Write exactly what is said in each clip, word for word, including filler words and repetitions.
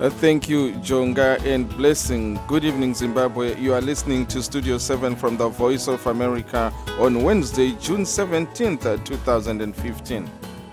Uh, thank you, Jonga, and blessing. Good evening, Zimbabwe. You are listening to Studio seven from the Voice of America on Wednesday, June seventeenth, two thousand fifteen.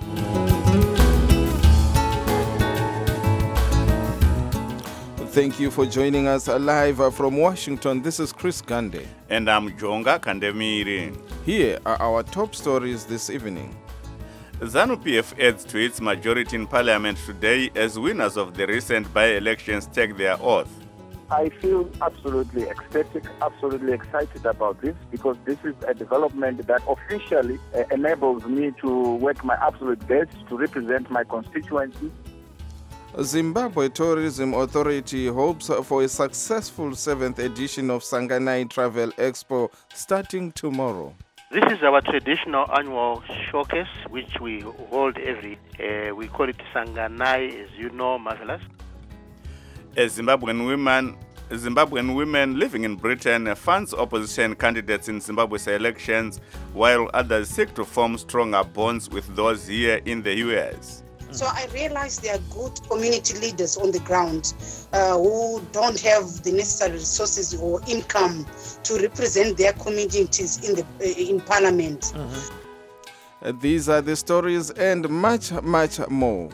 Thank you for joining us live from Washington. This is Chris Gande. And I'm Jonga Kandemiri. Here are our top stories this evening. ZANU-P F adds to its majority in parliament today as winners of the recent by-elections take their oath. I feel absolutely ecstatic, absolutely excited about this because this is a development that officially uh, enables me to work my absolute best to represent my constituency. Zimbabwe Tourism Authority hopes for a successful seventh edition of Sanganai Travel Expo starting tomorrow. This is our traditional annual showcase, which we hold every, uh, we call it Sanganai, as you know, Marvelous. As Zimbabwean women, Zimbabwean women living in Britain funds opposition candidates in Zimbabwe's elections, while others seek to form stronger bonds with those here in the U S. So I realize there are good community leaders on the ground uh, who don't have the necessary resources or income to represent their communities in the uh, in Parliament. Mm-hmm. Uh, these are the stories and much, much more.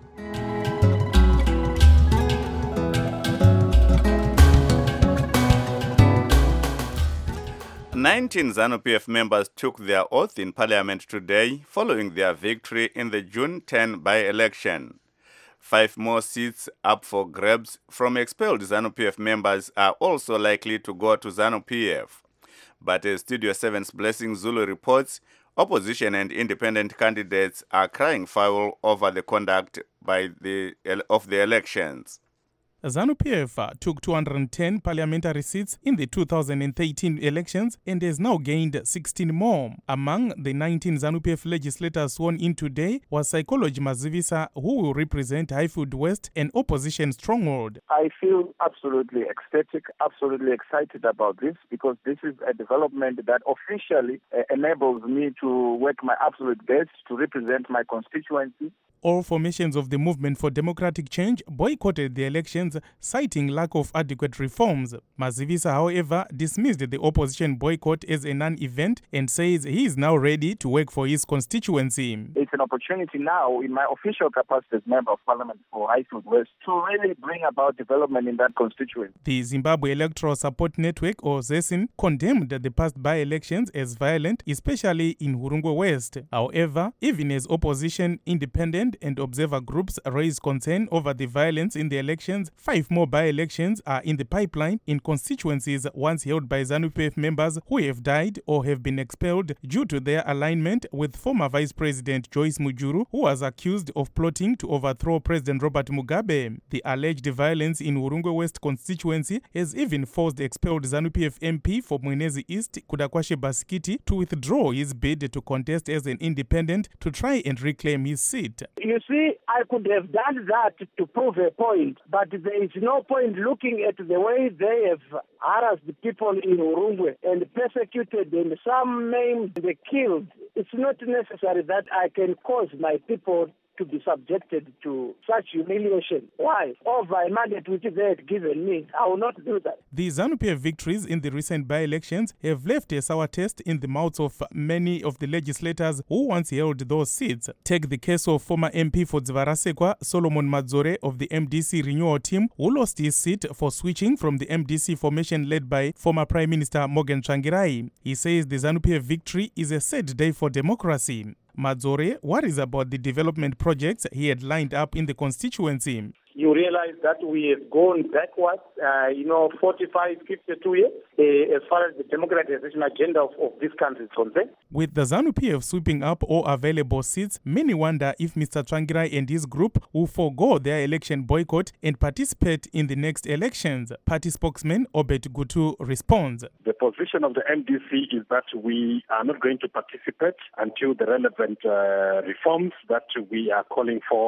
nineteen ZANU-P F members took their oath in Parliament today following their victory in the June tenth by-election. Five more seats up for grabs from expelled ZANU-P F members are also likely to go to ZANU-P F. But as Studio seven's Blessing Zulu reports, opposition and independent candidates are crying foul over the conduct by the, of the elections. ZANU-P F took two hundred ten parliamentary seats in the two thousand thirteen elections and has now gained sixteen more. Among the nineteen ZANU-P F legislators sworn in today was Psychology Mazivisa, who will represent Highfield West, an opposition stronghold. I feel absolutely ecstatic, absolutely excited about this because this is a development that officially uh, enables me to work my absolute best to represent my constituency. All formations of the Movement for Democratic Change boycotted the elections, citing lack of adequate reforms. Mazivisa, however, dismissed the opposition boycott as a non-event and says he is now ready to work for his constituency. It's an opportunity now, in my official capacity as Member of Parliament for Highfield West, to really bring about development in that constituency. The Zimbabwe Electoral Support Network, or ZESIN, condemned the past by-elections as violent, especially in Hurungwe West. However, even as opposition, independent and observer groups raise concern over the violence in the elections, five more by-elections are in the pipeline in constituencies once held by ZANU-P F members who have died or have been expelled due to their alignment with former Vice President Joyce Mujuru, who was accused of plotting to overthrow President Robert Mugabe. The alleged violence in Hurungwe West constituency has even forced expelled ZANU-P F M P for Mwenezi East, Kudakwashe Basikiti, to withdraw his bid to contest as an independent to try and reclaim his seat. You see, I could have done that to prove a point, but there is no point looking at the way they have harassed the people in Hurungwe and persecuted and some maimed and killed. It's not necessary that I can cause my people to be subjected to such humiliation. Why? Over a mandate which they had given me, I will not do that. The ZANU-P F victories in the recent by-elections have left a sour taste in the mouths of many of the legislators who once held those seats. Take the case of former M P for Dzivarasekwa, Solomon Madzore of the M D C renewal team, who lost his seat for switching from the M D C formation led by former Prime Minister Morgan Tsvangirai. He says the ZANU-P F victory is a sad day for democracy. Madzore worries about the development projects he had lined up in the constituency. You realize that we have gone backwards, uh, you know, forty-five, fifty-two years uh, as far as the democratization agenda of, of this country is concerned. With the ZANU-P F sweeping up all available seats, many wonder if Mister Tsvangirai and his group will forego their election boycott and participate in the next elections. Party spokesman Obed Gutu responds. The position of the M D C is that we are not going to participate until the relevant uh, reforms that we are calling for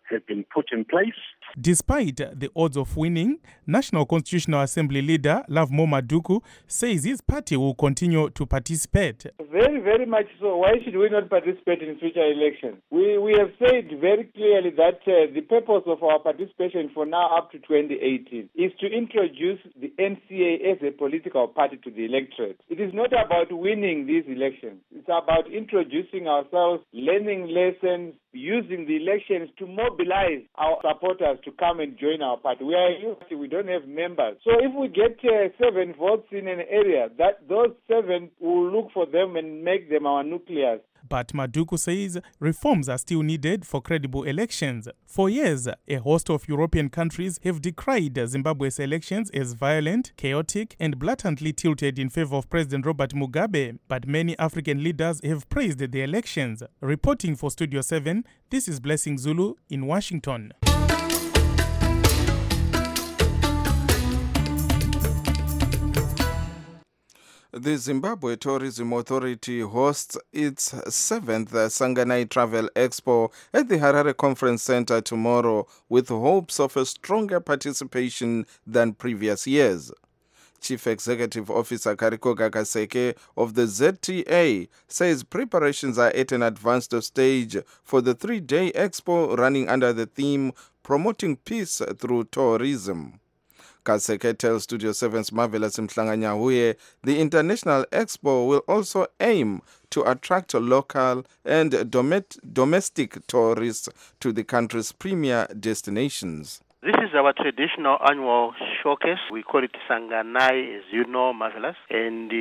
have been put in place. Despite the odds of winning, National Constitutional Assembly leader Lovemore Maduku says his party will continue to participate. Very, very much so. Why should we not participate in future elections? We we have said very clearly that uh, the purpose of our participation for now up to twenty eighteen is to introduce the N C A as a political party to the electorate. It is not about winning these elections. It's about introducing ourselves, learning lessons, using the elections to mobilize our supporters to come and join our party. We are youth, we don't have members. So if we get uh, seven votes in an area, that those seven will look for them and make them our nucleus. But Maduku says reforms are still needed for credible elections. For years, a host of European countries have decried Zimbabwe's elections as violent, chaotic, and blatantly tilted in favor of President Robert Mugabe. But many African leaders have praised the elections. Reporting for Studio seven, this is Blessing Zulu in Washington. The Zimbabwe Tourism Authority hosts its seventh Sanganai Travel Expo at the Harare Conference Center tomorrow with hopes of a stronger participation than previous years. Chief Executive Officer Kariko Gakaseke of the Z T A says preparations are at an advanced stage for the three-day expo running under the theme Promoting Peace Through Tourism. Kaseke tells Studio seven's Marvelous Mhlanga-Nyahuye the International Expo will also aim to attract local and domet- domestic tourists to the country's premier destinations. This is our traditional annual showcase. We call it Sanganai, as you know, Marvelous. And uh,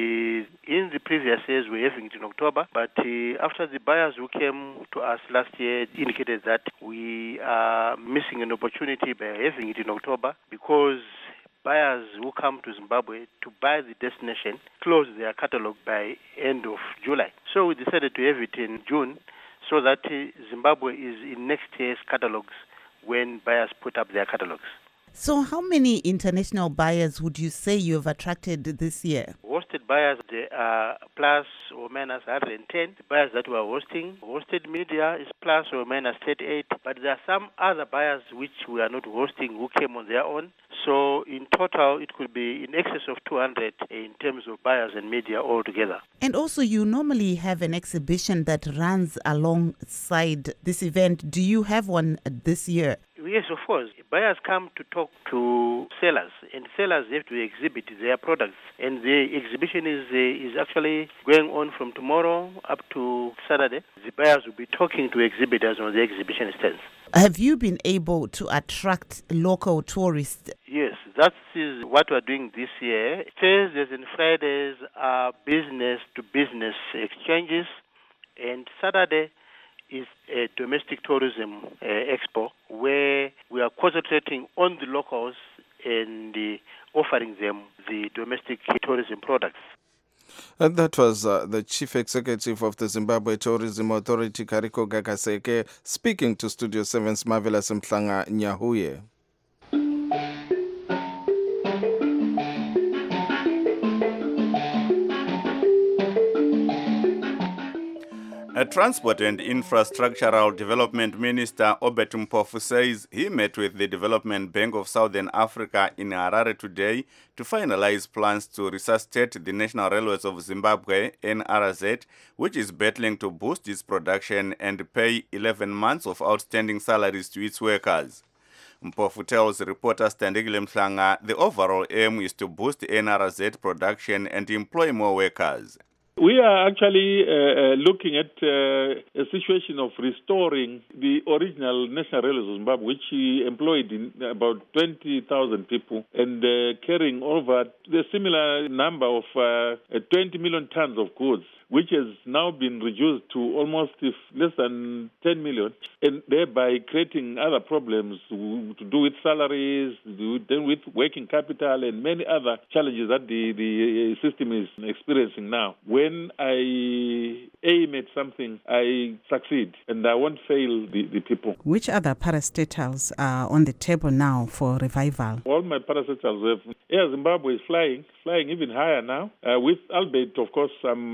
in the previous years, we were having it in October. But uh, after the buyers who came to us last year indicated that we are missing an opportunity by having it in October because buyers who come to Zimbabwe to buy the destination close their catalog by end of July. So we decided to have it in June so that uh, Zimbabwe is in next year's catalogs when buyers put up their catalogs. So how many international buyers would you say you have attracted this year? Hosted buyers, there are plus or minus one hundred ten. The buyers that we are hosting, hosted media is plus or minus thirty-eight. But there are some other buyers which we are not hosting who came on their own. So in total, it could be in excess of two hundred in terms of buyers and media altogether. And also, you normally have an exhibition that runs alongside this event. Do you have one this year? Yes, of course. Buyers come to talk to sellers, and sellers have to exhibit their products. And the exhibition is uh, is actually going on from tomorrow up to Saturday. The buyers will be talking to exhibitors on the exhibition stands. Have you been able to attract local tourists? Yes, that is what we're doing this year. Thursdays and Fridays are business-to-business exchanges, and Saturday is a domestic tourism uh, expo where we are concentrating on the locals and uh, offering them the domestic tourism products. And that was uh, the Chief Executive of the Zimbabwe Tourism Authority, Kariko Gakaseke, speaking to Studio seven's Marvelous Mhlanga-Nyahuye. A Transport and Infrastructural Development Minister, Obert Mpofu, says he met with the Development Bank of Southern Africa in Harare today to finalize plans to resuscitate the National Railways of Zimbabwe, N R Z, which is battling to boost its production and pay eleven months of outstanding salaries to its workers. Mpofu tells reporter Standigile Mhlanga the overall aim is to boost N R Z production and employ more workers. We are actually uh, uh, looking at uh, a situation of restoring the original National Railways of Zimbabwe, which employed in about twenty thousand people and uh, carrying over the similar number of uh, twenty million tons of goods, which has now been reduced to almost less than ten million, and thereby creating other problems to do with salaries, to do with working capital, and many other challenges that the, the system is experiencing now. When I aim at something, I succeed, and I won't fail the, the people. Which other parastatals are on the table now for revival? All my parastatals have. Air Zimbabwe is flying, flying even higher now, uh, with albeit, of course, some uh, challenges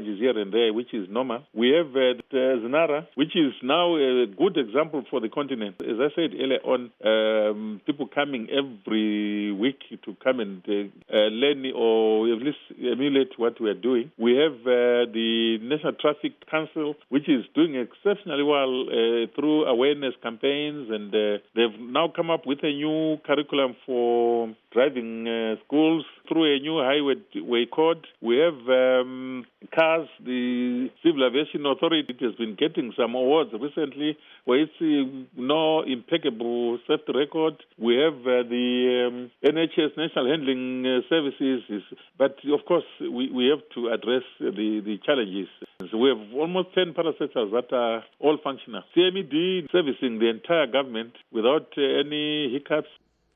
challenges here and there, which is normal. We have uh, Znara, which is now a good example for the continent. As I said earlier on, um, people coming every week to come and uh, uh, learn or at least emulate what we are doing. We have uh, the National Traffic Council, which is doing exceptionally well uh, through awareness campaigns, and uh, they've now come up with a new curriculum for driving uh, schools through a new highway way code. We have um, cars. The Civil Aviation Authority has been getting some awards recently where it's uh, no impeccable safety record. We have uh, the um, N H S National Handling uh, Services, is, but of course we, we have to address the, the challenges. So we have almost ten parasectors that are all functional. C M E D servicing the entire government without uh, any hiccups.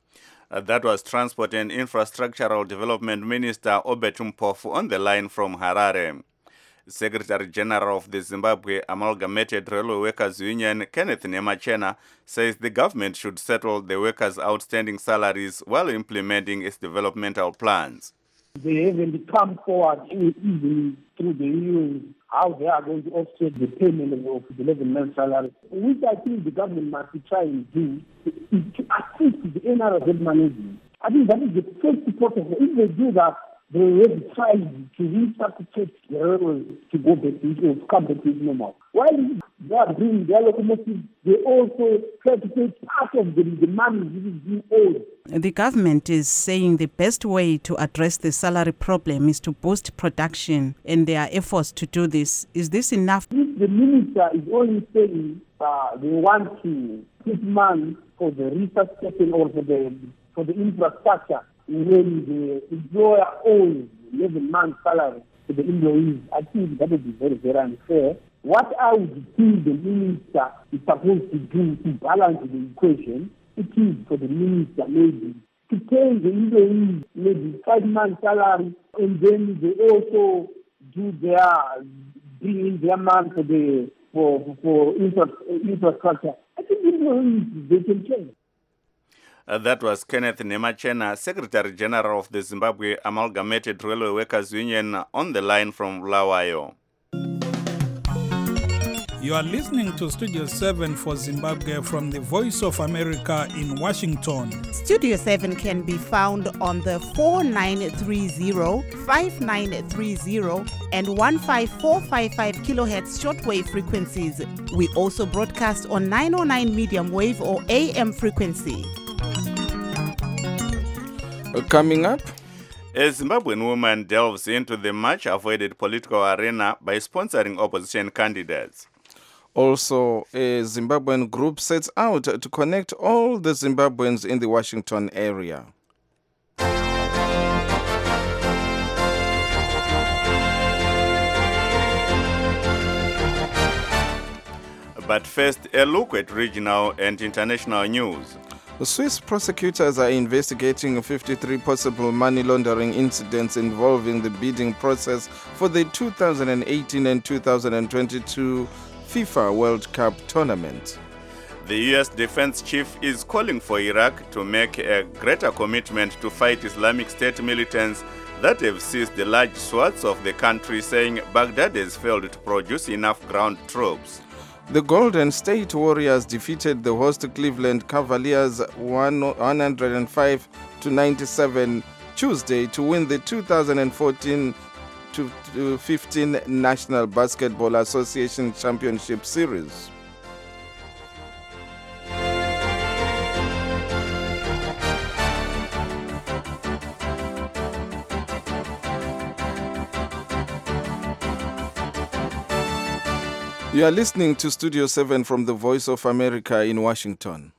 Uh, that was Transport and Infrastructural Development Minister Obed Mpofu on the line from Harare. Secretary General of the Zimbabwe Amalgamated Railway Workers Union, Kenneth Nemachena, says the government should settle the workers' outstanding salaries while implementing its developmental plans. They haven't come forward even through the union how they are going to offset the payment of the eleven month salary, which I think the government must try and do is to assist the N R Z management. I think that is the first protocol. If they do that, they will try to resuscitate the railways to go back to to come back to normal. While they are doing their locomotives, they also try to take part of the, the money which is being owed. The government is saying the best way to address the salary problem is to boost production, and there are efforts to do this. Is this enough? If the minister is only saying uh, they want to put money for the resuscitation or for the for the infrastructure, when the employer owes eleven months salary to the employees, I think that would be very, very unfair. What I would think the minister is supposed to do to balance the equation, it is for the minister maybe to pay the employees maybe five months salary, and then they also do their bring in their money for the for for infra, infrastructure. I think the employees they can change. Uh, that was Kenneth Nemachena, Secretary General of the Zimbabwe Amalgamated Railway Workers Union, on the line from Bulawayo. You are listening to Studio seven for Zimbabwe from the Voice of America in Washington. Studio seven can be found on the four nine three zero, five nine three zero and one five four five five kilohertz shortwave frequencies. We also broadcast on nine oh nine medium wave or A M frequency. Coming up, a Zimbabwean woman delves into the much-avoided political arena by sponsoring opposition candidates. Also, a Zimbabwean group sets out to connect all the Zimbabweans in the Washington area. But first, a look at regional and international news. Swiss prosecutors are investigating fifty-three possible money laundering incidents involving the bidding process for the two thousand eighteen and two thousand twenty-two FIFA World Cup tournament. The U S defense chief is calling for Iraq to make a greater commitment to fight Islamic State militants that have seized the large swaths of the country, saying Baghdad has failed to produce enough ground troops. The Golden State Warriors defeated the host Cleveland Cavaliers one hundred five to ninety-seven Tuesday to win the two thousand fourteen to fifteen National Basketball Association Championship Series. You are listening to Studio seven from the Voice of America in Washington.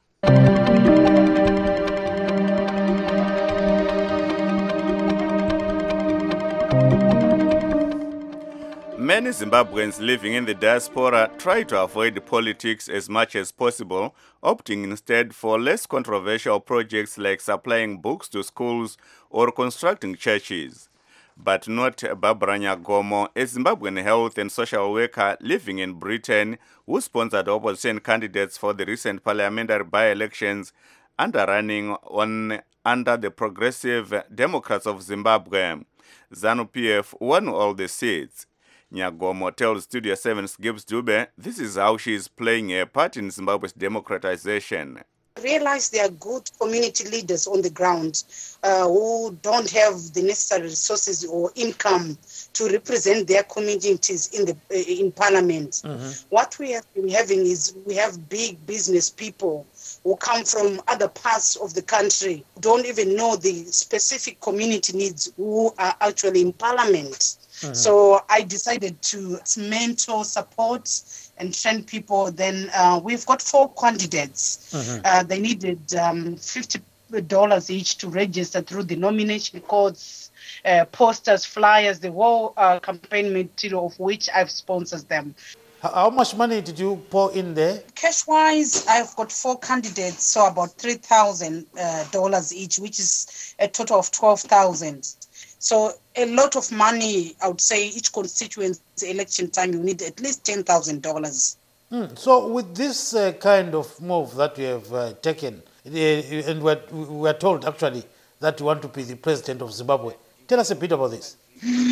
Many Zimbabweans living in the diaspora try to avoid politics as much as possible, opting instead for less controversial projects like supplying books to schools or constructing churches. But not Barbara Nyagomo, a Zimbabwean health and social worker living in Britain, who sponsored opposition candidates for the recent parliamentary by-elections under running on under the Progressive Democrats of Zimbabwe. ZANU-P F won all the seats. Nyagomo tells Studio seven's Gibbs Dube this is how she is playing a part in Zimbabwe's democratization. Realize there are good community leaders on the ground uh, who don't have the necessary resources or income to represent their communities in the uh, in parliament. Mm-hmm. What we have been having is we have big business people who come from other parts of the country, don't even know the specific community needs, who are actually in parliament. Mm-hmm. So I decided to mentor, support, and train people. Then uh, we've got four candidates. Mm-hmm. Uh, they needed um, fifty dollars each to register through the nomination codes, uh, posters, flyers, the whole uh, campaign material of which I've sponsored them. How much money did you pour in there? Cash-wise, I've got four candidates, so about three thousand dollars uh, each, which is a total of twelve thousand dollars. So a lot of money, I would say each constituency election time, you need at least ten thousand dollars. Mm. So with this uh, kind of move that you have uh, taken, uh, and we're, we're told actually that you want to be the president of Zimbabwe, tell us a bit about this.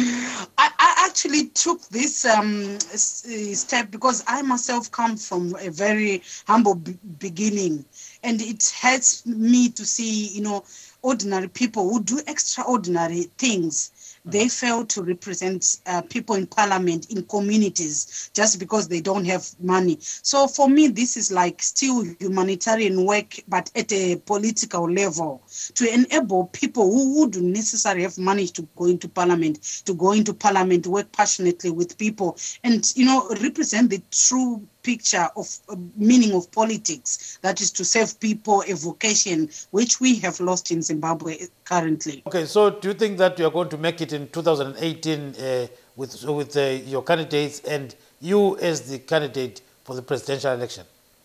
I, I actually took this um, step because I myself come from a very humble b- beginning, and it hurts me to see, you know, ordinary people who do extraordinary things. They fail to represent uh, people in parliament, in communities, just because they don't have money. So for me, this is like still humanitarian work, but at a political level, to enable people who would necessarily have money to go into parliament, to go into parliament, work passionately with people, and, you know, represent the true picture of uh, meaning of politics, that is to serve people, a vocation which we have lost in Zimbabwe currently. Okay, so do you think that you are going to make it in two thousand eighteen uh, with with uh, your candidates and you as the candidate for the presidential election?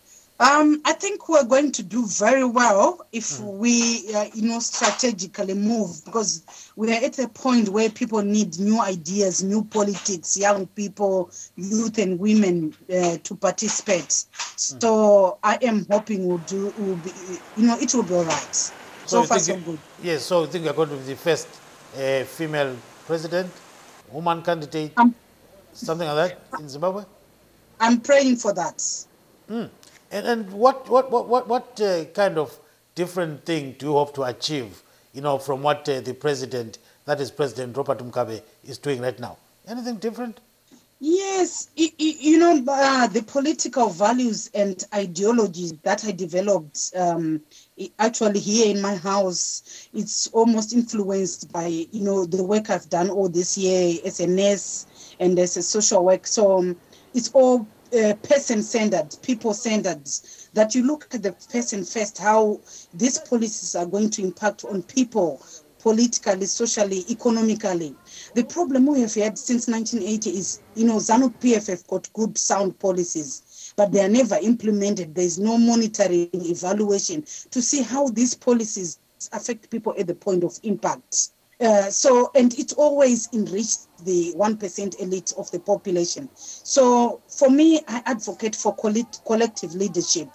Um, I think we're going to do very well if mm. we, uh, you know, strategically move, because we are at a point where people need new ideas, new politics, young people, youth and women uh, to participate. Mm. So I am hoping we'll do, we'll be, you know, it will be all right. So, so far, so good. Yes, so you think you're going to be the first uh, female president, woman candidate, um, something like that in Zimbabwe? I'm praying for that. Mm. And, and what what what what, what uh, kind of different thing do you hope to achieve, you know, from what uh, the president, that is President Robert Mugabe, is doing right now? Anything different? Yes, you know, uh, the political values and ideologies that I developed um, actually here in my house, it's almost influenced by, you know, the work I've done all this year as a nurse and as a social work. So um, it's all Uh, person-centered, people-centered, that you look at the person first, how these policies are going to impact on people politically, socially, economically. The problem we have had since nineteen eighty is, you know, ZANU-P F have got good, sound policies, but they are never implemented. There is no monitoring, evaluation to see how these policies affect people at the point of impact. Uh, so, and it always enriched the one percent elite of the population. So for me, I advocate for collect- collective leadership,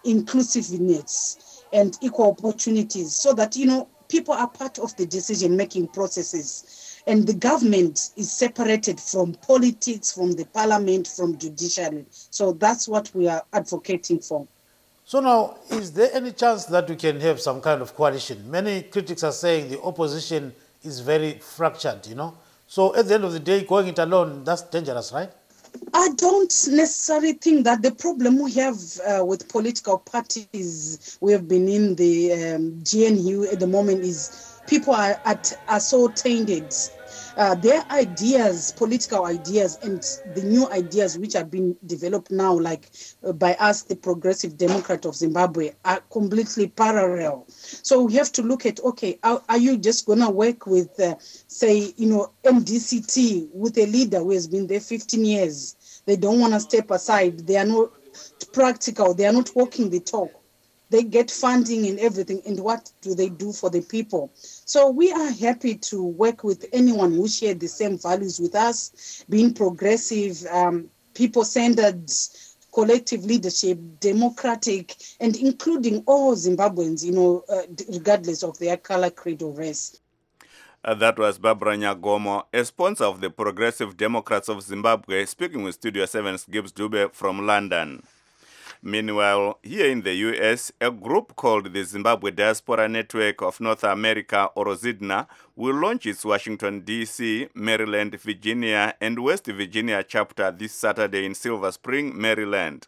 inclusiveness, and equal opportunities, so that, you know, people are part of the decision-making processes, and the government is separated from politics, from the parliament, from judiciary. So that's what we are advocating for. So now, is there any chance that we can have some kind of coalition? Many critics are saying the opposition is very fractured, you know. So at the end of the day, going it alone, that's dangerous, right? I don't necessarily think that. The problem we have uh, with political parties, we have been in the um, G N U at the moment, is people are, at, are so tainted. Uh, their ideas, political ideas, and the new ideas which are being developed now, like uh, by us, the Progressive Democrat of Zimbabwe, are completely parallel. So we have to look at, okay, are, are you just going to work with, uh, say, you know, M D C T, with a leader who has been there fifteen years? They don't want to step aside. They are not practical. They are not walking the talk. They get funding and everything, and what do they do for the people? So we are happy to work with anyone who shares the same values with us, being progressive, um, people-centered, collective leadership, democratic, and including all Zimbabweans, you know, uh, regardless of their color, creed, or race. Uh, that was Barbara Nyagomo, a sponsor of the Progressive Democrats of Zimbabwe, speaking with Studio seven's Gibbs Dube from London. Meanwhile, here in the U S, a group called the Zimbabwe Diaspora Network of North America, or ZIDNA, will launch its Washington, D C, Maryland, Virginia, and West Virginia chapter this Saturday in Silver Spring, Maryland.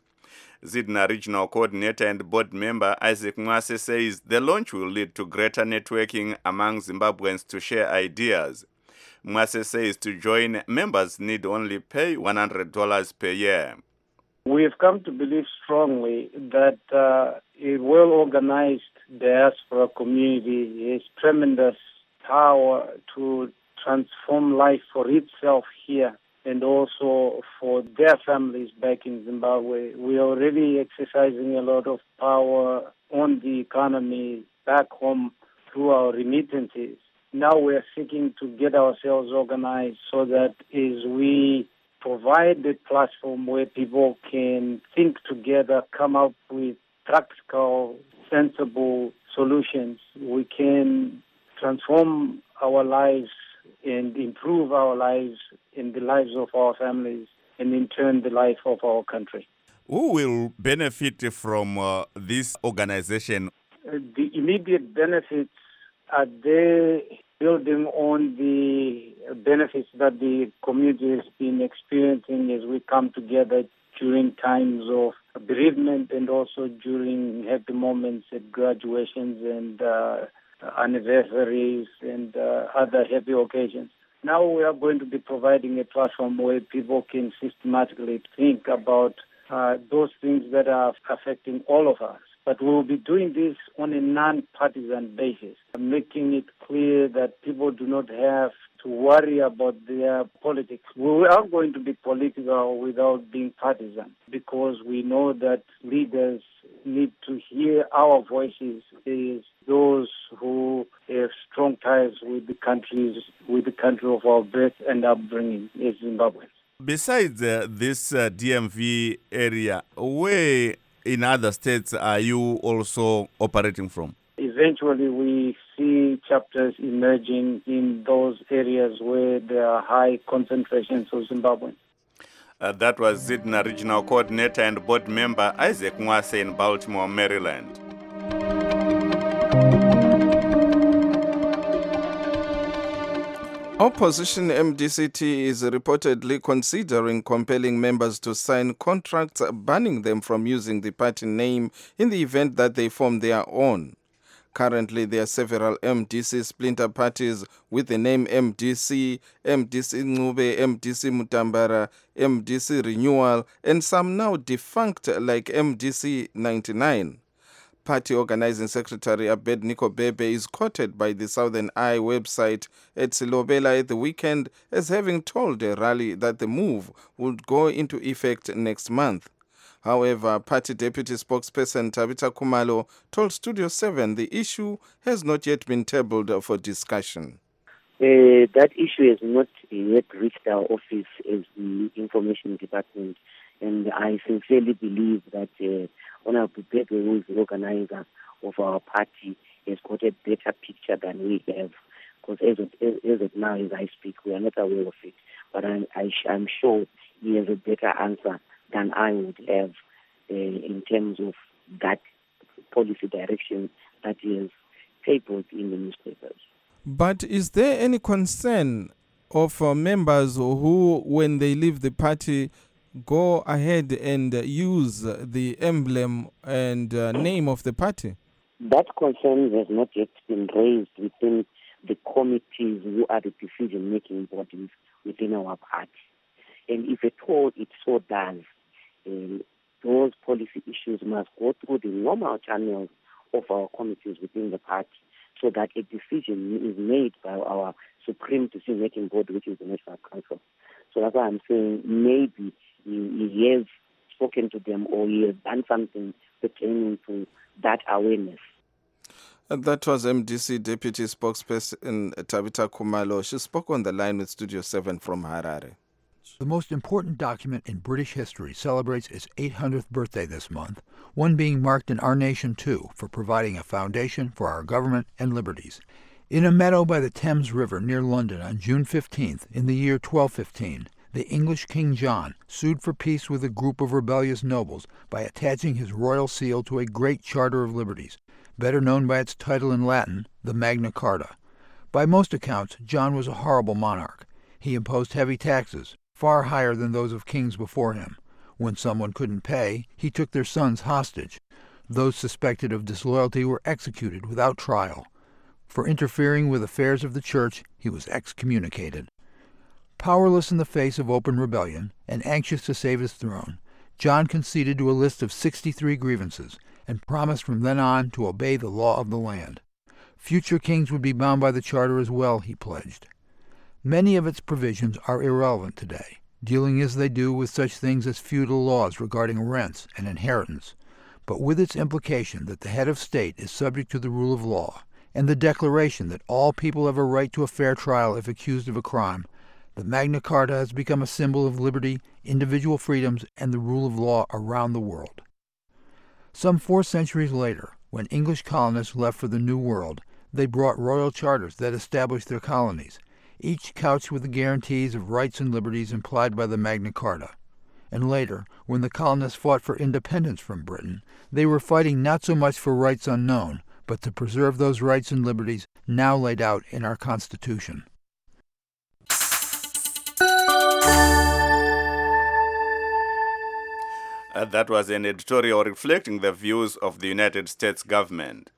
ZIDNA Regional Coordinator and Board Member Isaac Mwase says the launch will lead to greater networking among Zimbabweans to share ideas. Mwase says to join, members need only pay one hundred dollars per year. We have come to believe strongly that uh, a well-organized diaspora community has tremendous power to transform life for itself here and also for their families back in Zimbabwe. We are already exercising a lot of power on the economy back home through our remittances. Now we are seeking to get ourselves organized so that as we provide a platform where people can think together, come up with practical, sensible solutions, we can transform our lives and improve our lives and the lives of our families, and in turn the life of our country. Who will benefit from uh, this organization? Uh, the immediate benefits are there, building on the benefits that the community has been experiencing as we come together during times of bereavement and also during happy moments at graduations and uh, anniversaries and uh, other happy occasions. Now we are going to be providing a platform where people can systematically think about uh, those things that are affecting all of us. But we will be doing this on a non-partisan basis, making it clear that people do not have to worry about their politics. We are going to be political without being partisan, because we know that leaders need to hear our voices as those who have strong ties with the countries, with the country of our birth and upbringing as Zimbabweans. Besides uh, this uh, D M V area, where in other states are you also operating from? Eventually, we see chapters emerging in those areas where there are high concentrations of Zimbabweans. Uh, that was ZIDNA Regional Coordinator and Board Member Isaac Mwase in Baltimore, Maryland. Opposition M D C T is reportedly considering compelling members to sign contracts banning them from using the party name in the event that they form their own. Currently, there are several M D C splinter parties with the name M D C, M D C Ncube, M D C Mutambara, M D C Renewal, and some now defunct like M D C ninety-nine. Party Organizing Secretary Abednego Bebe is quoted by the Southern Eye website at Silobela at the weekend as having told a rally that the move would go into effect next month. However, party deputy spokesperson Tabitha Khumalo told Studio seven the issue has not yet been tabled for discussion. Uh, that issue has not yet reached our office as the information department, and I sincerely believe that uh, Honorable Bebe, who is the organizer of our party, has got a better picture than we have, because as of, as, as of now, as I speak, we are not aware of it. But I'm, I, I'm sure he has a better answer than I would have uh, in terms of that policy direction that he has tabled in the newspapers. But is there any concern of uh, members who, when they leave the party, go ahead and uh, use the emblem and uh, name of the party? That concern has not yet been raised within the committees who are the decision-making bodies within our party. And if at all it so does, uh, those policy issues must go through the normal channels of our committees within the party, so that a decision is made by our supreme decision-making body, which is the National Council. So that's why I'm saying maybe he, he has spoken to them or he has done something pertaining to that awareness. And that was M D C Deputy Spokesperson Tabitha Khumalo. She spoke on the line with Studio seven from Harare. The most important document in British history celebrates its eight hundredth birthday this month, one being marked in our nation too for providing a foundation for our government and liberties. In a meadow by the Thames River near London on June fifteenth in the year twelve fifteen, the English King John sued for peace with a group of rebellious nobles by attaching his royal seal to a great Charter of Liberties, better known by its title in Latin, the Magna Carta. By most accounts, John was a horrible monarch. He imposed heavy taxes, far higher than those of kings before him. When someone couldn't pay, he took their sons hostage. Those suspected of disloyalty were executed without trial. For interfering with affairs of the church, he was excommunicated. Powerless in the face of open rebellion, and anxious to save his throne, John conceded to a list of sixty-three grievances, and promised from then on to obey the law of the land. Future kings would be bound by the charter as well, he pledged. Many of its provisions are irrelevant today, dealing as they do with such things as feudal laws regarding rents and inheritance, but with its implication that the head of state is subject to the rule of law, and the declaration that all people have a right to a fair trial if accused of a crime, the Magna Carta has become a symbol of liberty, individual freedoms, and the rule of law around the world. Some four centuries later, when English colonists left for the New World, they brought royal charters that established their colonies, each couched with the guarantees of rights and liberties implied by the Magna Carta. And later, when the colonists fought for independence from Britain, they were fighting not so much for rights unknown, but to preserve those rights and liberties now laid out in our Constitution. Uh, that was an editorial reflecting the views of the United States government.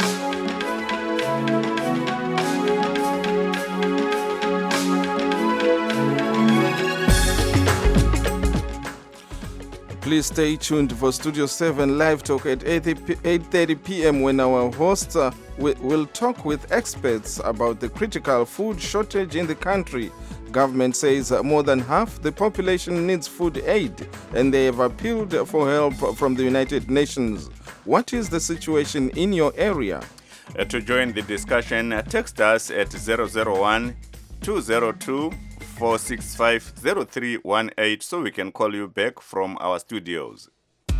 Please stay tuned for Studio seven Live Talk at eight thirty p.m. when our hosts uh, will talk with experts about the critical food shortage in the country. Government says more than half the population needs food aid, and they have appealed for help from the United Nations. What is the situation in your area? Uh, to join the discussion, uh, text us at zero zero one, two zero two, four six five, zero three one eight so we can call you back from our studios.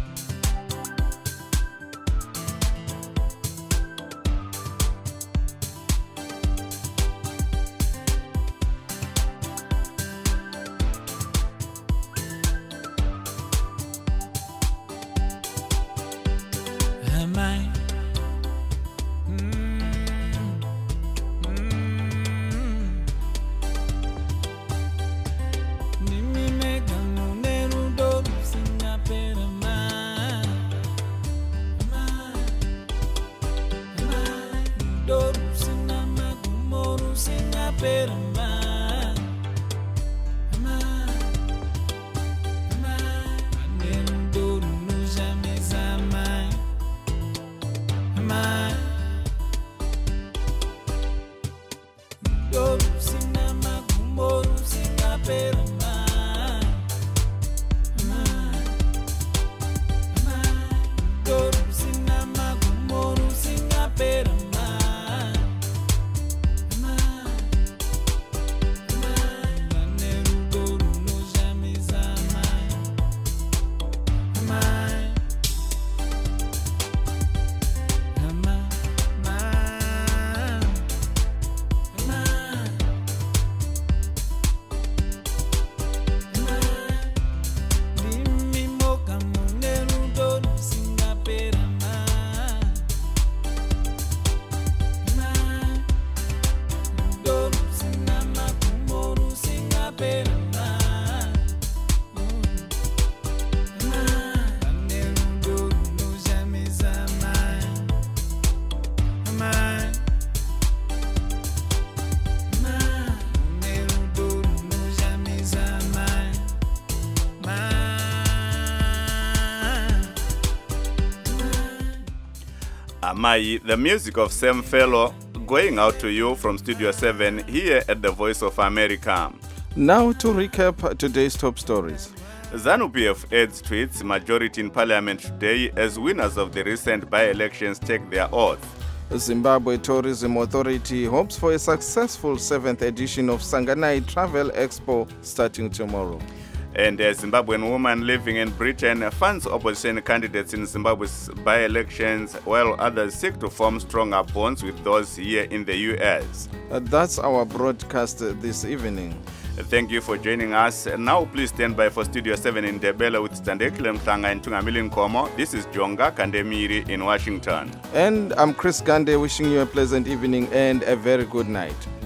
Amai, the music of Sam Fellow, going out to you from Studio seven here at the Voice of America. Now to recap today's top stories. ZANU-P F aids tweets majority in parliament today as winners of the recent by-elections take their oath. Zimbabwe Tourism Authority hopes for a successful seventh edition of Sanganai Travel Expo starting tomorrow. And a Zimbabwean woman living in Britain funds opposition candidates in Zimbabwe's by-elections, while others seek to form stronger bonds with those here in the U S. Uh, that's our broadcast uh, this evening. Thank you for joining us. Now please stand by for Studio seven in Debela with Standekile Mhlanga and Tungamili Nkomo. This is Jonga Kandemiri in Washington. And I'm Chris Gande wishing you a pleasant evening and a very good night.